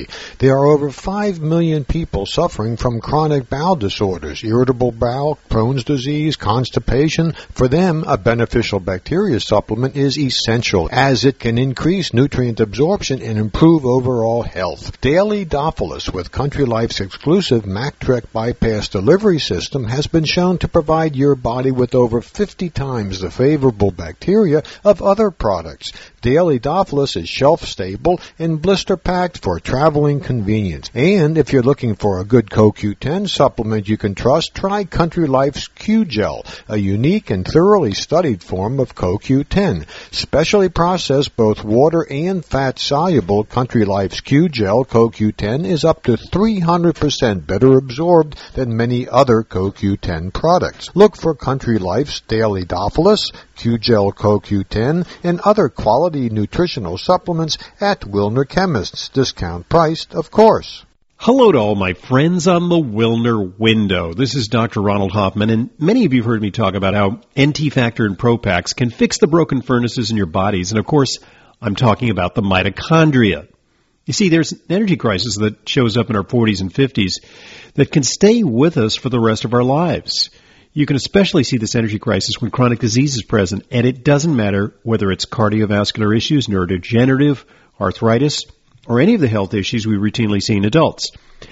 There are over five million people suffering from chronic bowel disorders, irritable bowel, Crohn's disease, constipation. For them, a beneficial bacteria supplement is essential, as it can increase nutrient absorption and improve overall health. Daily Dophilus with Country Life's exclusive MacTrek bypass delivery system has been shown to provide your body with over fifty times the favorable bacteria of other products. Daily Dophilus is shelf-stable and blister-packed for traveling convenience. And if you're looking for a good C O Q ten supplement you can trust, try Country Life's Q-Gel, a unique and thoroughly studied form of C O Q ten. Specially processed, both water and fat-soluble, Country Life's Q-Gel C O Q ten is up to three hundred percent better absorbed than many other C O Q ten products. Look for Country Life's Daily Dophilus, Q-Gel C O Q ten, and other quality nutritional supplements at Wilner Chemists, discount priced, of course. Hello to all my friends on the Wilner Window. This is Doctor Ronald Hoffman, and many of you have heard me talk about how N T Factor and Propax can fix the broken furnaces in your bodies, and of course, I'm talking about the mitochondria. You see, there's an energy crisis that shows up in our forties and fifties that can stay with us for the rest of our lives. You can especially see this energy crisis when chronic disease is present, and it doesn't matter whether it's cardiovascular issues, neurodegenerative, arthritis, or any of the health issues we routinely see in adults.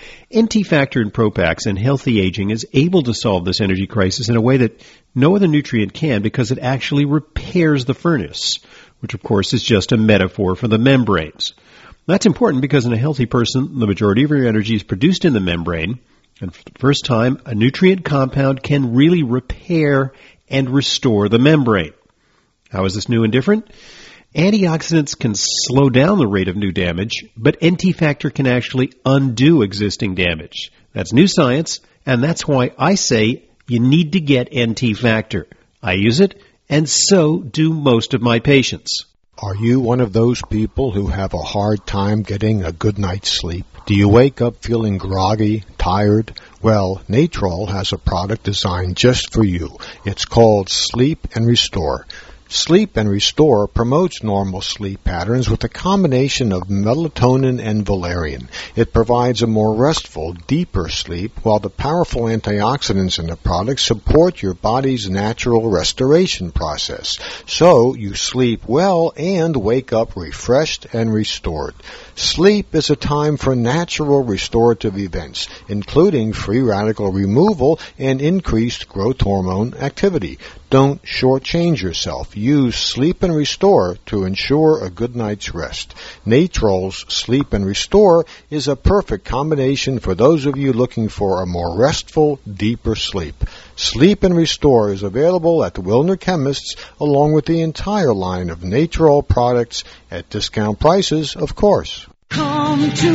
N T Factor and Propax and Healthy Aging is able to solve this energy crisis in a way that no other nutrient can, because it actually repairs the furnace, which of course is just a metaphor for the membranes. That's important because in a healthy person, the majority of your energy is produced in the membrane, and for the first time, a nutrient compound can really repair and restore the membrane. How is this new and different? Antioxidants can slow down the rate of new damage, but N T Factor can actually undo existing damage. That's new science, and that's why I say you need to get N T Factor. I use it, and so do most of my patients. Are you one of those people who have a hard time getting a good night's sleep? Do you wake up feeling groggy, tired? Well, Natrol has a product designed just for you. It's called Sleep and Restore. Sleep and Restore promotes normal sleep patterns with a combination of melatonin and valerian. It provides a more restful, deeper sleep, while the powerful antioxidants in the product support your body's natural restoration process. So you sleep well and wake up refreshed and restored. Sleep is a time for natural restorative events, including free radical removal and increased growth hormone activity. Don't shortchange yourself. Use Sleep and Restore to ensure a good night's rest. Natrol's Sleep and Restore is a perfect combination for those of you looking for a more restful, deeper sleep. Sleep and Restore is available at the Wilner Chemists, along with the entire line of Natrol products at discount prices, of course. Come to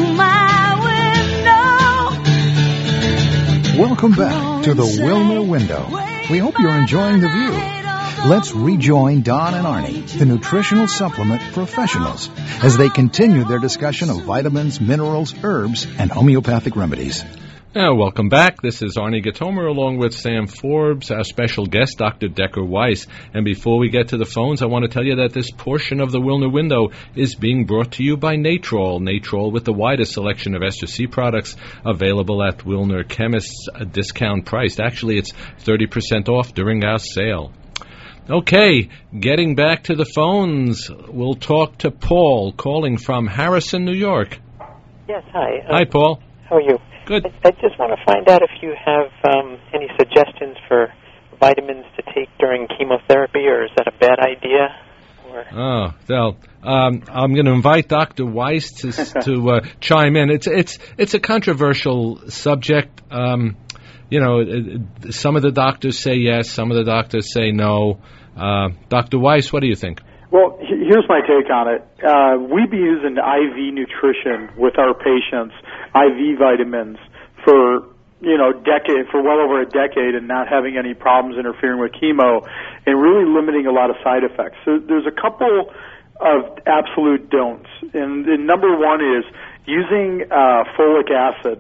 my window. Welcome back to the Wilner Window. We hope you're enjoying the view. Let's rejoin Don and Arnie, the nutritional supplement professionals, as they continue their discussion of vitamins, minerals, herbs, and homeopathic remedies. Uh, welcome back. This is Arnie Gatomer along with Sam Forbes, our special guest, Doctor Decker Weiss. And before we get to the phones, I want to tell you that this portion of the Wilner Window is being brought to you by Natrol. Natrol with the widest selection of Ester C products available at Wilner Chemists, a discount priced. Actually, it's thirty percent off during our sale. Okay, getting back to the phones, we'll talk to Paul calling from Harrison, New York. Yes, hi. Um, Hi, Paul. How are you? Good. I, I just want to find out if you have um, any suggestions for vitamins to take during chemotherapy, or is that a bad idea? Or... Oh, well, um, I'm going to invite Doctor Weiss to to uh, chime in. It's it's it's a controversial subject. Um, you know, it, some of the doctors say yes, some of the doctors say no. Uh, Doctor Weiss, what do you think? Well, here's my take on it. Uh, we've been using I V nutrition with our patients, I V vitamins, for, you know, decade, for well over a decade, and not having any problems interfering with chemo, and really limiting a lot of side effects. So there's a couple of absolute don'ts. And, and number one is using uh, folic acid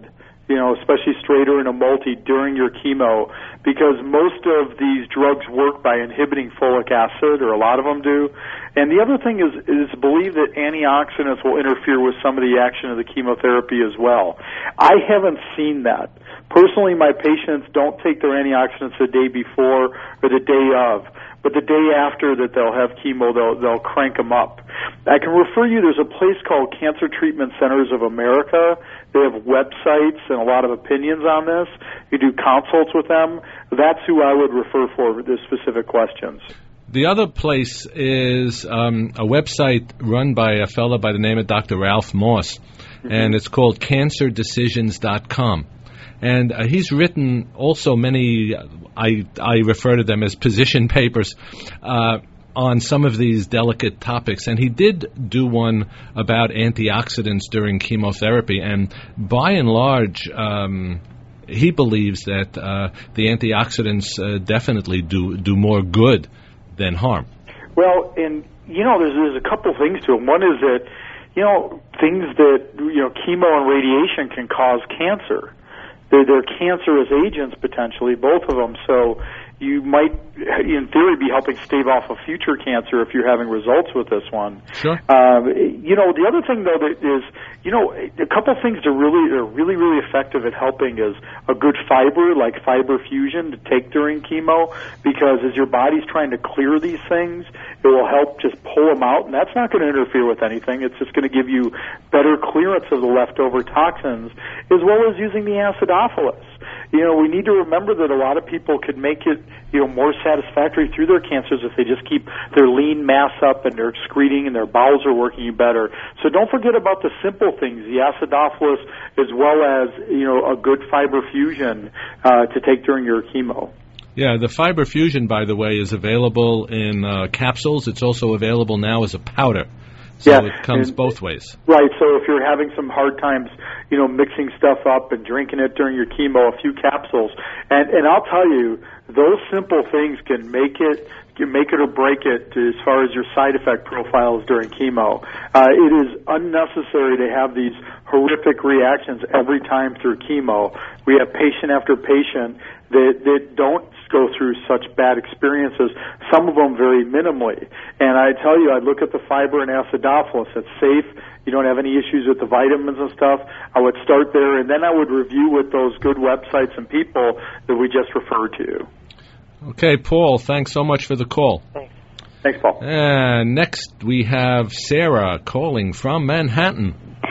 you know, especially straight or in a multi during your chemo, because most of these drugs work by inhibiting folic acid, or a lot of them do. And the other thing is, is believe that antioxidants will interfere with some of the action of the chemotherapy as well. I haven't seen that. Personally, my patients don't take their antioxidants the day before or the day of, but the day after that they'll have chemo, they'll, they'll crank them up. I can refer you, there's a place called Cancer Treatment Centers of America. They have websites and a lot of opinions on this. You do consults with them. That's who I would refer for the specific questions. The other place is um, a website run by a fellow by the name of Doctor Ralph Moss, mm-hmm. and it's called cancer decisions dot com. And uh, he's written also many, I, I refer to them as position papers, uh, on some of these delicate topics. And he did do one about antioxidants during chemotherapy. And by and large, um, he believes that uh, the antioxidants uh, definitely do, do more good than harm. Well, and, you know, there's, there's a couple things to it. One is that, you know, things that, you know, chemo and radiation can cause cancer. They're, they're cancerous agents, potentially, both of them. So you might, in theory, be helping stave off a future cancer if you're having results with this one. Sure. Um, you know, the other thing, though, that is, you know, a couple things that are really, are really, really effective at helping is a good fiber, like fiber fusion, to take during chemo, because as your body's trying to clear these things, it will help just pull them out, and that's not going to interfere with anything. It's just going to give you better clearance of the leftover toxins, as well as using the acidophilus. You know, we need to remember that a lot of people could make it, you know, more satisfactory through their cancers if they just keep their lean mass up and they're excreting and their bowels are working better. So don't forget about the simple things, the acidophilus, as well as, you know, a good fiber fusion uh, to take during your chemo. Yeah, the fiber fusion, by the way, is available in uh, capsules. It's also available now as a powder. So yeah, it comes and, both ways. Right, so if you're having some hard times, you know, mixing stuff up and drinking it during your chemo, a few capsules. And, and I'll tell you, those simple things can make it can make it or break it as far as your side effect profiles during chemo. Uh, it is unnecessary to have these horrific reactions every time through chemo. We have patient after patient that, that don't go through such bad experiences, some of them very minimally. And I tell you, I look at the fiber and acidophilus. It's safe. You don't have any issues with the vitamins and stuff. I would start there, and then I would review with those good websites and people that we just referred to. Okay, Paul, thanks so much for the call. Thanks. Thanks, Paul. And next we have Sarah calling from Manhattan.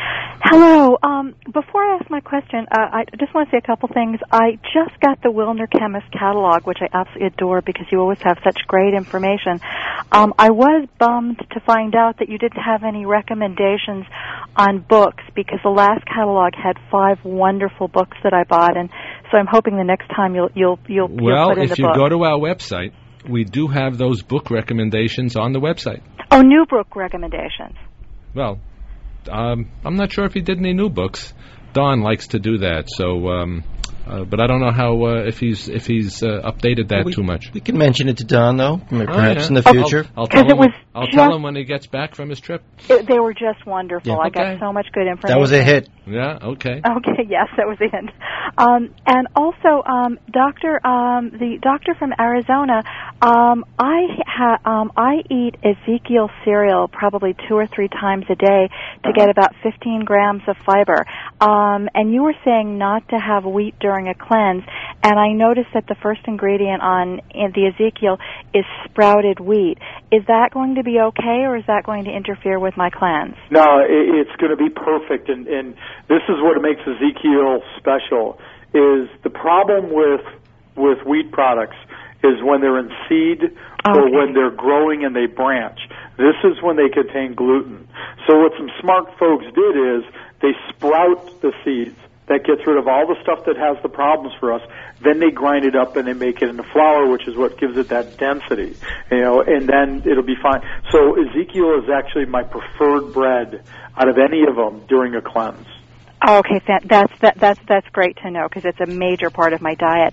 Hello. Um, before I ask my question, uh, I just want to say a couple things. I just got the Wilner Chemist catalog, which I absolutely adore because you always have such great information. Um, I was bummed to find out that you didn't have any recommendations on books because the last catalog had five wonderful books that I bought, and so I'm hoping the next time you'll you'll you'll, well, you'll put in the book. Well, if you go to our website, we do have those book recommendations on the website. Oh, new book recommendations. Well, Um, I'm not sure if he did any new books. Don likes to do that, so um, uh, but I don't know how uh, if he's if he's uh, updated that we, too much. We can mention it to Don, though, perhaps oh, yeah. in the future. I'll, I'll, tell, him, I'll tell him when he gets back from his trip. It, they were just wonderful. Yeah. I Okay. got so much good information. That was a hit. Yeah. Okay. Okay. Yes, that was the end. Um, and also, um, Doctor, um, the doctor from Arizona. Um, I ha- um, I eat Ezekiel cereal probably two or three times a day to get about fifteen grams of fiber. Um, and you were saying not to have wheat during a cleanse. And I noticed that the first ingredient on in the Ezekiel is sprouted wheat. Is that going to be okay, or is that going to interfere with my cleanse? No, it, it's going to be perfect, and, and this is what makes Ezekiel special. Is the problem with with wheat products is when they're in seed or okay. when they're growing and they branch. This is when they contain gluten. So what some smart folks did is they sprout the seeds. That gets rid of all the stuff that has the problems for us. Then they grind it up and they make it into flour, which is what gives it that density. You know, and then it'll be fine. So Ezekiel is actually my preferred bread out of any of them during a cleanse. Okay, that's that, that's that's great to know because it's a major part of my diet.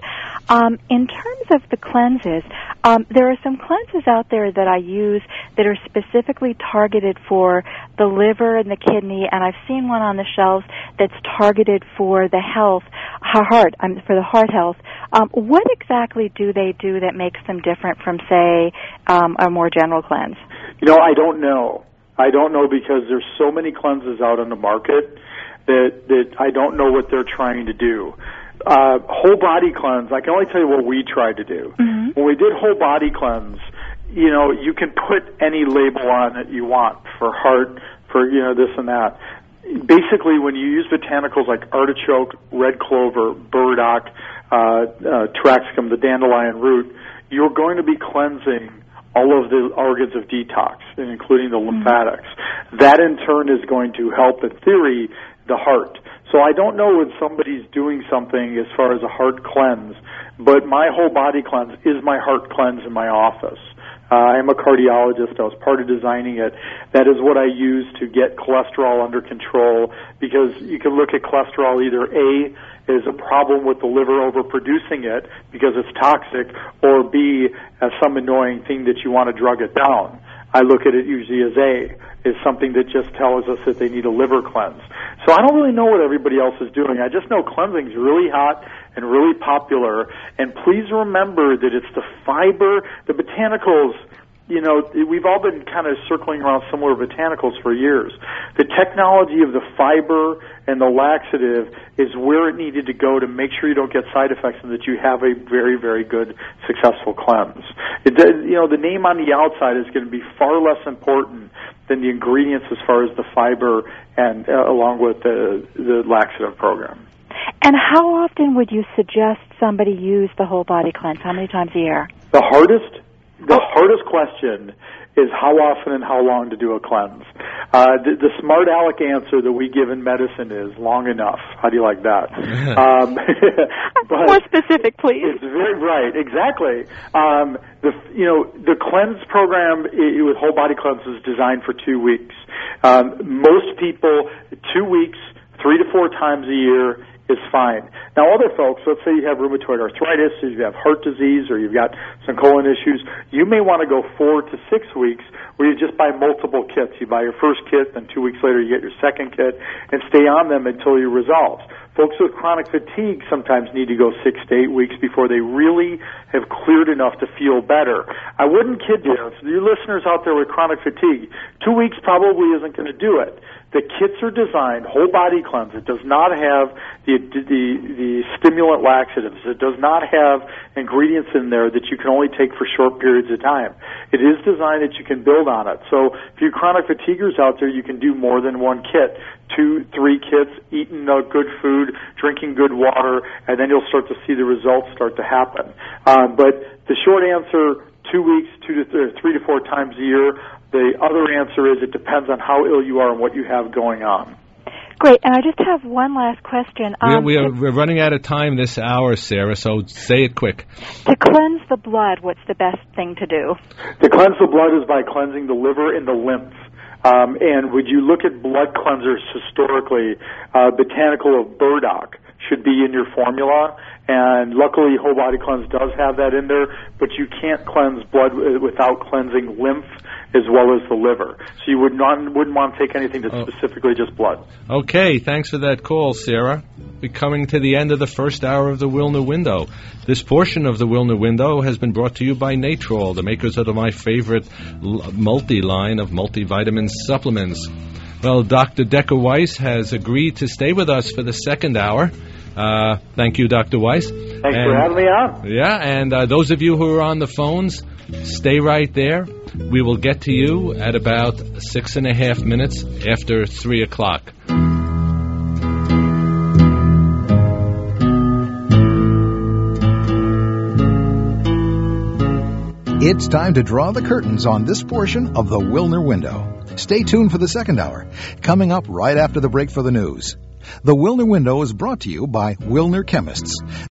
Um, in terms of the cleanses, um, there are some cleanses out there that I use that are specifically targeted for the liver and the kidney, and I've seen one on the shelves that's targeted for the health, heart, um, for the heart health. Um, what exactly do they do that makes them different from, say, um, a more general cleanse? You know, I don't know. I don't know because there's so many cleanses out on the market that that I don't know what they're trying to do. Uh, whole body cleanse, I can only tell you what we tried to do. Mm-hmm. When we did whole body cleanse, you know, you can put any label on that you want for heart, for, you know, this and that. Basically, when you use botanicals like artichoke, red clover, burdock, uh, uh, Taraxacum, the dandelion root, you're going to be cleansing all of the organs of detox, including the lymphatics. Mm-hmm. That, in turn, is going to help, in theory, the heart. So I don't know when somebody's doing something as far as a heart cleanse, but my whole body cleanse is my heart cleanse in my office. Uh, I'm a cardiologist. I was part of designing it. That is what I use to get cholesterol under control, because you can look at cholesterol either A, is a problem with the liver overproducing it because it's toxic, or B, as some annoying thing that you want to drug it down. I look at it usually as A, is something that just tells us that they need a liver cleanse. So I don't really know what everybody else is doing. I just know cleansing is really hot and really popular. And please remember that it's the fiber, the botanicals. You know, we've all been kind of circling around similar botanicals for years. The technology of the fiber and the laxative is where it needed to go to make sure you don't get side effects and that you have a very, very good, successful cleanse. It, you know, the name on the outside is going to be far less important than the ingredients as far as the fiber and uh, along with the, the laxative program. And how often would you suggest somebody use the whole body cleanse? How many times a year? The hardest The hardest question is how often and how long to do a cleanse. Uh, the, the smart aleck answer that we give in medicine is long enough. How do you like that? um, but More specific, please. It's very right, exactly. Um, the you know the cleanse program I, with whole body cleanse is designed for two weeks. Um, most people, two weeks, three to four times a year is fine. Now, other folks, let's say you have rheumatoid arthritis, or you have heart disease, or you've got some colon issues, you may want to go four to six weeks where you just buy multiple kits. You buy your first kit, then two weeks later you get your second kit, and stay on them until you resolve. Folks with chronic fatigue sometimes need to go six to eight weeks before they really have cleared enough to feel better. I wouldn't kid you. So you listeners out there with chronic fatigue, two weeks probably isn't going to do it. The kits are designed, whole body cleanse. It does not have the, the the stimulant laxatives. It does not have ingredients in there that you can only take for short periods of time. It is designed that you can build on it. So if you chronic fatiguers out there, you can do more than one kit. Two, three kits, eating uh, good food, drinking good water, and then you'll start to see the results start to happen. Um, but the short answer, two weeks, two to th- three to four times a year. The other answer is it depends on how ill you are and what you have going on. Great, and I just have one last question. Um, we are, we are, we're running out of time this hour, Sarah, so say it quick. To cleanse the blood, what's the best thing to do? To cleanse the blood is by cleansing the liver and the lymph. Um, and would you look at blood cleansers historically, uh, botanical of burdock should be in your formula. And luckily, Whole Body Cleanse does have that in there, but you can't cleanse blood without cleansing lymph as well as the liver. So you would not, wouldn't want to take anything that's oh. specifically just blood. Okay, thanks for that call, Sarah. We're coming to the end of the first hour of the Wilner Window. This portion of the Wilner Window has been brought to you by Natrol, the makers of my favorite multi-line of multivitamin supplements. Well, Doctor Decker Weiss has agreed to stay with us for the second hour. Uh, thank you, Doctor Weiss. Thanks and, for having me on. Yeah, and uh, those of you who are on the phones, stay right there. We will get to you at about six and a half minutes after three o'clock. It's time to draw the curtains on this portion of the Wilner Window. Stay tuned for the second hour, coming up right after the break for the news. The Wilner Window is brought to you by Wilner Chemists.